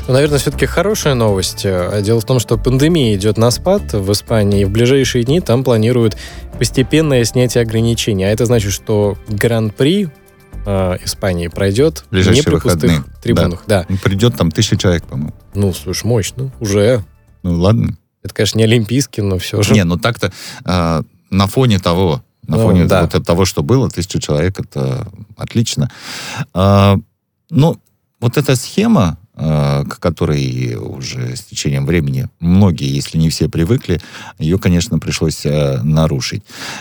Ну, наверное, все-таки хорошая новость. Дело в том, что пандемия идет на спад в Испании, и в ближайшие дни там планируют постепенное снятие ограничений. А это значит, что Гран-при Испании пройдет не при пустых трибунах. Да. Придет там 1000 человек, по-моему. Ну, слушай, мощно. Уже. Ну, ладно. Это, конечно, не олимпийский, но все же. Не, ну так-то на фоне того, вот того, что было, 1000 человек, это отлично. Ну, вот эта схема, к которой уже с течением времени многие, если не все, привыкли, ее, конечно, пришлось нарушить.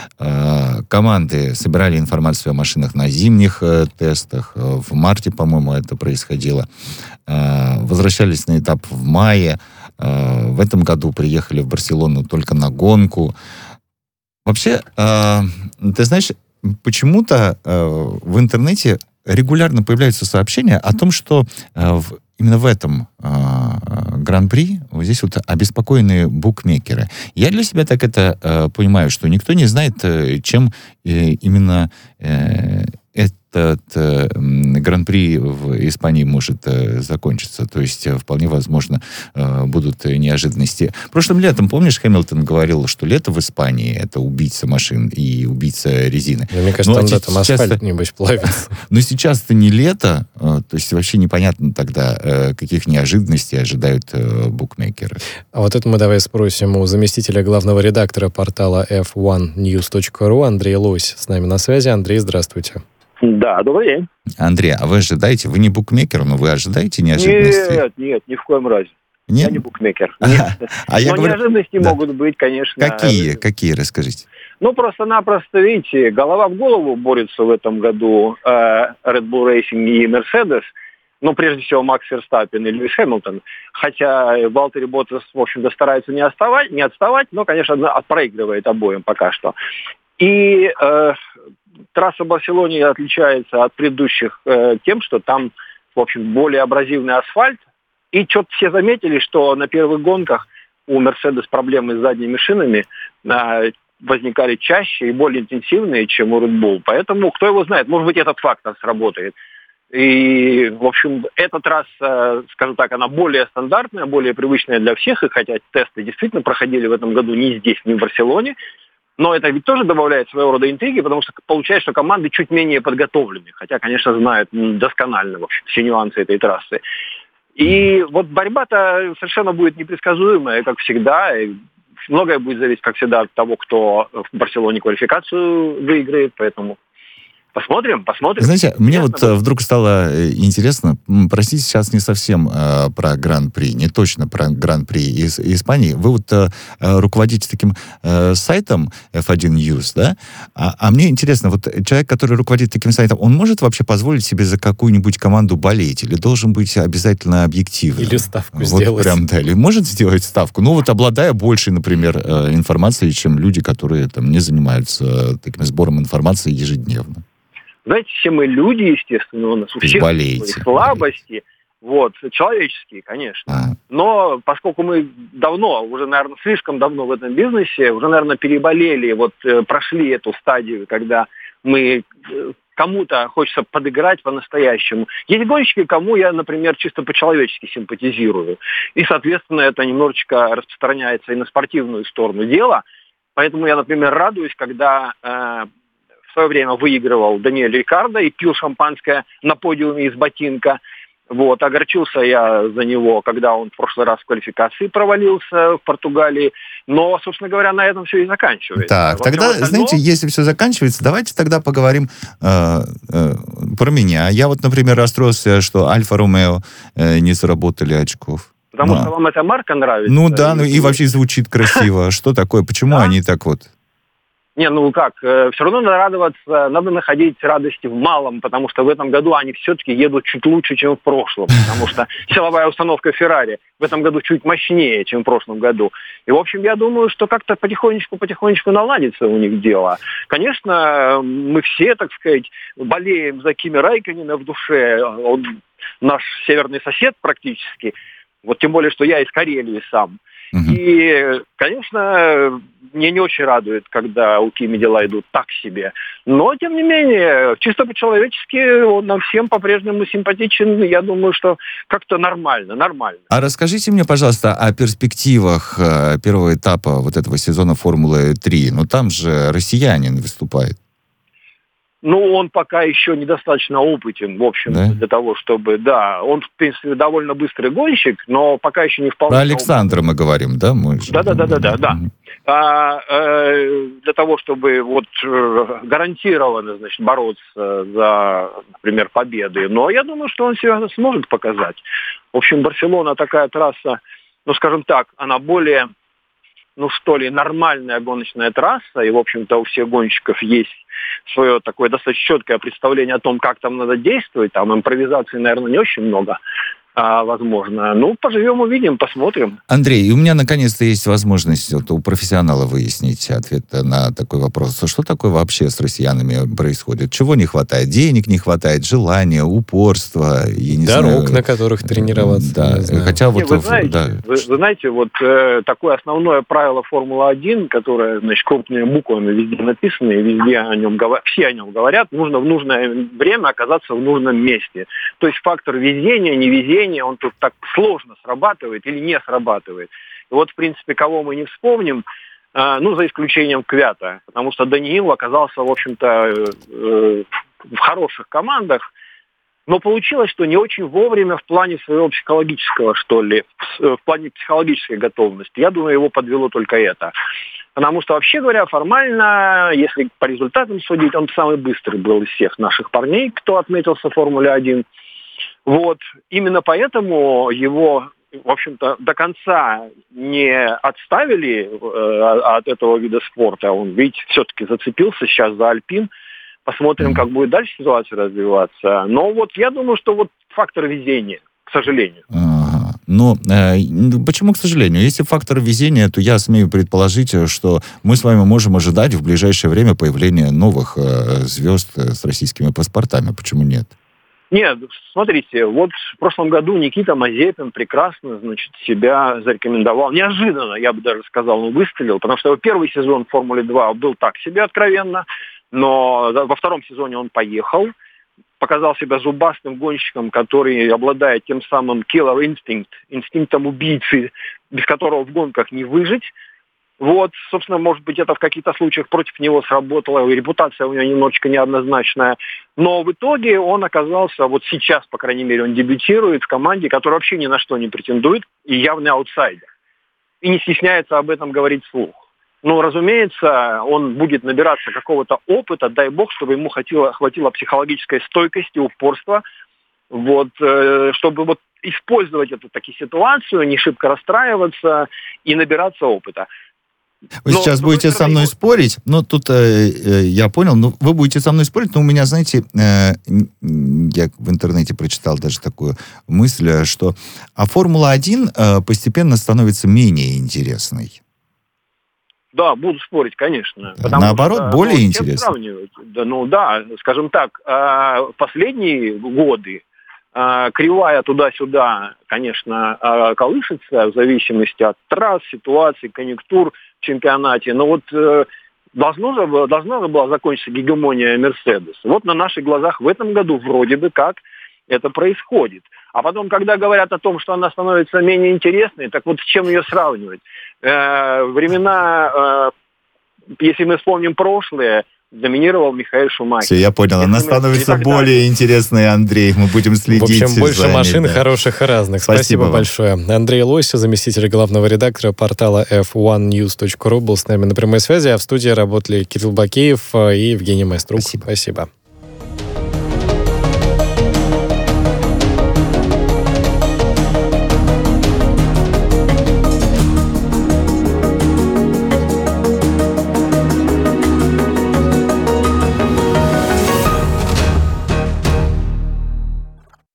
Команды собирали информацию о машинах на зимних тестах. В марте, по-моему, это происходило. Возвращались на этап в мае. В этом году приехали в Барселону только на гонку. Вообще, ты знаешь, почему-то в интернете регулярно появляются сообщения о том, что именно в этом Гран-при вот здесь вот обеспокоены букмекеры. Я для себя так это понимаю, что никто не знает, чем именно этот Гран-при в Испании может закончиться. То есть вполне возможно будут неожиданности. Прошлым летом, помнишь, Хэмилтон говорил, что лето в Испании — это убийца машин и убийца резины. Мне кажется, там асфальт, небось, плавится. Но сейчас-то не лето, то есть вообще непонятно тогда, каких неожиданностей ожидают букмекеры. А вот это мы давай спросим у заместителя главного редактора портала f1news.ru Андрея Лось. С нами на связи. Андрей, здравствуйте. Да, добрый день. Андрей, а вы ожидаете, вы не букмекер, но вы ожидаете неожиданностей? Нет, ни в коем разе. Нет? Я не букмекер. А я но говорю, неожиданности могут быть, конечно. Какие, расскажите? Ну, просто-напросто, видите, голова в голову борются в этом году Red Bull Racing и Mercedes. Ну, прежде всего, Макс Ферстаппен и Льюис Хэмилтон. Хотя Валтери Боттас, в общем-то, старается не отставать, но, конечно, проигрывает обоим пока что. И трасса в Барселоне отличается от предыдущих тем, что там, в общем, более абразивный асфальт. И что-то все заметили, что на первых гонках у Mercedes проблемы с задними шинами возникали чаще и более интенсивные, чем у Red Bull. Поэтому, кто его знает, может быть, этот фактор сработает. И, в общем, эта трасса, скажем так, она более стандартная, более привычная для всех. И хотя тесты действительно проходили в этом году не здесь, не в Барселоне, но это ведь тоже добавляет своего рода интриги, потому что получается, что команды чуть менее подготовлены, хотя, конечно, знают досконально, в общем, все нюансы этой трассы. И вот борьба-то совершенно будет непредсказуемая, как всегда. И многое будет зависеть, как всегда, от того, кто в Барселоне квалификацию выиграет, поэтому... Посмотрим. Знаете, мне вот вдруг стало интересно, простите, сейчас не совсем про Гран-при, не точно про Гран-при из Испании. Вы вот руководите таким сайтом F1 News, да? А мне интересно, вот человек, который руководит таким сайтом, он может вообще позволить себе за какую-нибудь команду болеть? Или должен быть обязательно объективным? Или ставку вот сделать? Прям, да, или может сделать ставку? Ну вот обладая большей, например, информацией, чем люди, которые там не занимаются таким сбором информации ежедневно. Знаете, все мы люди, естественно, у нас у всех свои слабости, вот, человеческие, конечно. Но поскольку мы давно, уже, наверное, слишком давно в этом бизнесе, уже, наверное, переболели, вот прошли эту стадию, когда мы кому-то хочется подыграть по-настоящему. Есть гонщики, кому я, например, чисто по-человечески симпатизирую. И, соответственно, это немножечко распространяется и на спортивную сторону дела. Поэтому я, например, радуюсь, когда... в свое время выигрывал Даниэль Рикардо и пил шампанское на подиуме из ботинка. Вот, огорчился я за него, когда он в прошлый раз в квалификации провалился в Португалии. Но, собственно говоря, на этом все и заканчивается. Так, тогда, знаете, если все заканчивается, давайте тогда поговорим про меня. Я вот, например, расстроился, что Альфа-Ромео не заработали очков. Потому что вам эта марка нравится? Ну да, ну и вообще звучит красиво. Что такое? Почему они так вот... Не, ну как, все равно надо радоваться, надо находить радости в малом, потому что в этом году они все-таки едут чуть лучше, чем в прошлом, потому что силовая установка Феррари в этом году чуть мощнее, чем в прошлом году. И, в общем, я думаю, что как-то потихонечку наладится у них дело. Конечно, мы все, так сказать, болеем за Кими Рэйкконена в душе, он наш северный сосед практически, вот тем более, что я из Карелии сам. И, конечно, мне не очень радует, когда у Кими дела идут так себе. Но, тем не менее, чисто по-человечески он нам всем по-прежнему симпатичен. Я думаю, что как-то нормально. А расскажите мне, пожалуйста, о перспективах первого этапа вот этого сезона Формулы-3. Ну, там же россиянин выступает. Ну, он пока еще недостаточно опытен, в общем, да? Для того, чтобы... Да, он, в принципе, довольно быстрый гонщик, но пока еще не вполне... Про Александра мы говорим, да? Да. Для того, чтобы вот гарантированно, значит, бороться за, например, победы. Но я думаю, что он себя сможет показать. В общем, Барселона такая трасса, ну, скажем так, она более... ну, что ли, нормальная гоночная трасса, и, в общем-то, у всех гонщиков есть свое такое достаточно четкое представление о том, как там надо действовать. Там импровизации, наверное, не очень много, возможно. Ну, поживем, увидим, посмотрим. Андрей, у меня наконец-то есть возможность вот, у профессионала выяснить ответ на такой вопрос. Что такое вообще с россиянами происходит? Чего не хватает? Денег не хватает, желания, упорства, я не дорог, знаю, на которых тренироваться. Да, хотя вот... Вы знаете, вот такое основное правило Формулы-1, которое, значит, крупными буквами везде написано, и везде о нем все о нем говорят, нужно в нужное время оказаться в нужном месте. То есть фактор везения, невезения, он тут так сложно срабатывает или не срабатывает. И вот, в принципе, кого мы не вспомним, ну, за исключением Квята, потому что Даниил оказался, в общем-то, в хороших командах, но получилось, что не очень вовремя в плане своего психологического, что ли, в плане психологической готовности. Я думаю, его подвело только это. Потому что, вообще говоря, формально, если по результатам судить, он самый быстрый был из всех наших парней, кто отметился в Формуле-1. Вот. Именно поэтому его, в общем-то, до конца не отставили от этого вида спорта. Он, видите, все-таки зацепился сейчас за Альпин. Посмотрим, как будет дальше ситуация развиваться. Но вот я думаю, что вот фактор везения, к сожалению. Ага. Но почему, к сожалению? Если фактор везения, то я смею предположить, что мы с вами можем ожидать в ближайшее время появления новых звезд с российскими паспортами. Почему нет? Нет, смотрите, вот в прошлом году Никита Мазепин прекрасно, значит, себя зарекомендовал. Неожиданно, я бы даже сказал, он выстрелил, потому что его первый сезон в Формуле-2 был так себе откровенно, но во втором сезоне он поехал, показал себя зубастым гонщиком, который обладает тем самым killer instinct, инстинктом убийцы, без которого в гонках не выжить. Вот, собственно, может быть, это в каких-то случаях против него сработало, и репутация у него немножечко неоднозначная. Но в итоге он оказался, вот сейчас, по крайней мере, он дебютирует в команде, которая вообще ни на что не претендует, и явный аутсайдер. И не стесняется об этом говорить вслух. Но, разумеется, он будет набираться какого-то опыта, дай бог, чтобы ему хватило психологической стойкости, упорства, вот, чтобы вот использовать эту такую ситуацию, не шибко расстраиваться и набираться опыта. Вы сейчас будете со мной спорить, но тут я понял, ну, вы будете со мной спорить, но у меня, знаете, я в интернете прочитал даже такую мысль, что Формула-1 постепенно становится менее интересной. Да, буду спорить, конечно. Наоборот, что, более интересно. Да, ну да, скажем так, последние годы кривая туда-сюда, конечно, колышется в зависимости от трасс, ситуаций, конъюнктур в чемпионате. Но вот должна же была закончиться гегемония Мерседес. Вот на наших глазах в этом году вроде бы как это происходит. А потом, когда говорят о том, что она становится менее интересной, так вот с чем ее сравнивать? Времена, если мы вспомним прошлое, доминировал Михаэль Шумахер. Все, я понял. Она становится более интересной, Андрей. Мы будем следить. В общем, больше машин хороших и разных. Спасибо большое. Андрей Лося, заместитель главного редактора портала f1news.ru, был с нами на прямой связи, а в студии работали Кирилл Бакеев и Евгений Майструк. Спасибо.